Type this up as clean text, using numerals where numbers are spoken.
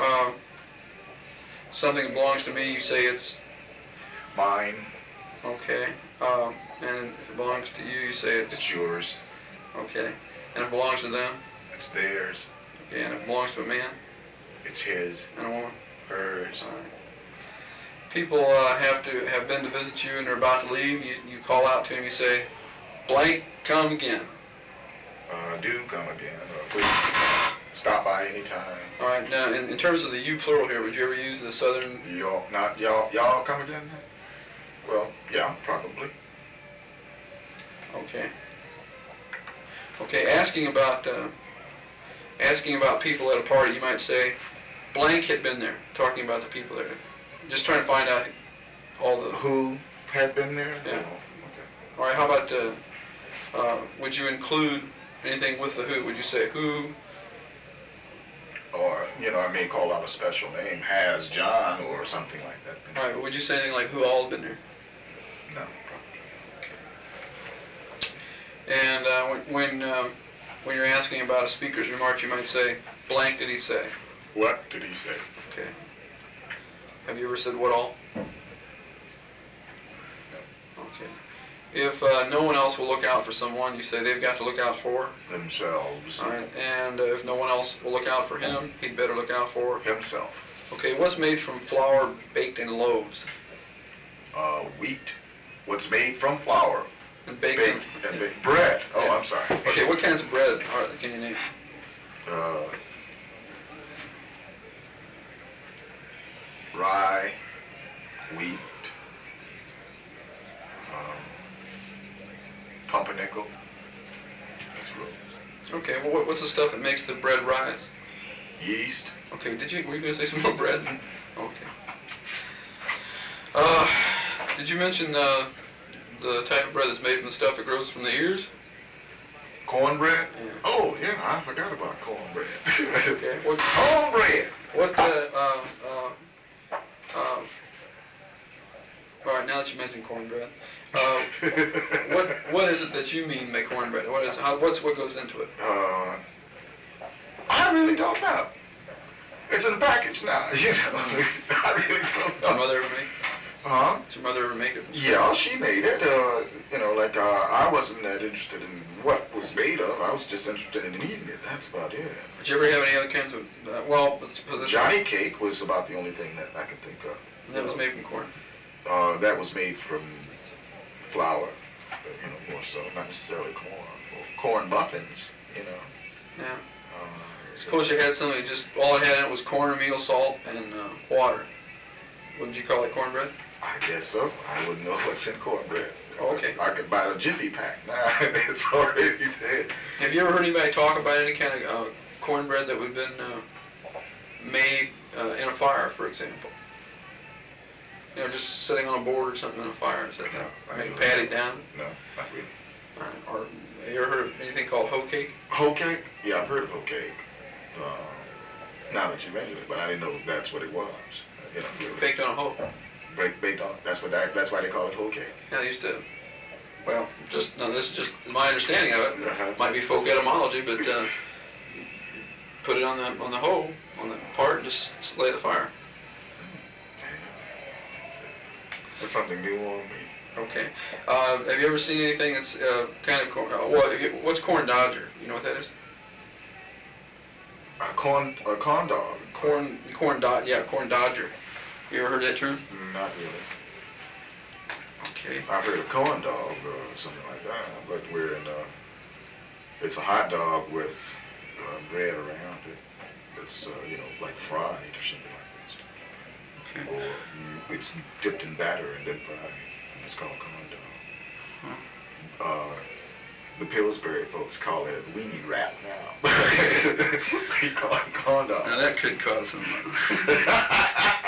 Something that belongs to me, you say it's mine. okay. And if it belongs to you, you say it's yours. okay. And if it belongs to them, It's theirs. okay. And if it belongs to a man It's his. and a woman, Hers. all right. People have been to visit you and they're about to leave. You call out to them. You say, "Blank, come again." Do come again. Please stop by anytime. All right. Now, in terms of the you plural here, would you ever use the southern? Y'all, not y'all. Y'all come again? Well, yeah, probably. Okay. Okay. Asking about people at a party, you might say, "Blank had been there," talking about the people there. Just trying to find out all the. Who had been there? Yeah. Oh, okay. All right. How about would you include anything with the who? Would you say who? Or, I may call out a special name, has John or something like that. All right. But would you say anything like who all had been there? No. And when you're asking about a speaker's remarks, you might say, "Blank did he say?" What did he say? Okay. Have you ever said what all? Okay. If no one else will look out for someone, you say they've got to look out for Themselves. All right. And if no one else will look out for him, he'd better look out for Himself. Okay. What's made from flour baked in loaves? Wheat. What's made from flour. And bacon. Baked. Bread. Oh, Yeah. I'm sorry. Okay. What kinds of bread can you name? Rye, wheat, pumpernickel. That's gross. Okay. Well, what's the stuff that makes the bread rise? Yeast. Okay. Were you going to say some more bread? Okay. Did you mention the type of bread that's made from the stuff that grows from the ears? Cornbread? Yeah. Oh, yeah, I forgot about cornbread. Okay. Cornbread! What, all right, now that you mentioned cornbread, what is it that you mean by cornbread? What goes into it? I really don't know. It's in the package now, I really don't know. Did your mother ever make it? Huh? Did your mother ever make it? Yeah, she made it. I wasn't that interested in what was made of. I was just interested in eating it. That's about it. Did you ever have any other kinds of, let's put this Johnny cake was about the only thing that I could think of. That was made from corn? That was made from flour, more so, not necessarily corn. Or corn muffins, Yeah. Suppose you had something all it had in it was corn, meal, salt, and water. Wouldn't you call it cornbread? I guess so. I wouldn't know what's in cornbread. Oh, okay. I could buy a Jiffy pack. Nah, it's already dead. Have you ever heard anybody talk about any kind of cornbread that would have been made in a fire, for example? Just sitting on a board or something in a fire. Is that maybe patted down? No, not really. Or have you ever heard of anything called hoe cake? Hoe cake? Yeah, I've heard of hoe cake. Now that you mention it, but I didn't know that's what it was. Baked on a hoe. Baked on. That's why they call it hoe cake. Yeah, they used to. Well, this is just my understanding of it. Uh-huh. Might be folk etymology, but put it on the hoe, on the part, and just lay the fire. That's something new on me. Okay. Have you ever seen anything that's kind of corn? What's corn dodger? You know what that is? A corn dog. Corn dodger. You ever heard that term? Not really. Okay. I've heard of corn dog or something like that, but it's a hot dog with bread around it. It's like fried or something like this. Okay. Or it's dipped in batter and then fried. And it's called corn dog. Huh. The Pillsbury folks call it weenie wrap now. We call it corn dog. Now that could cause some.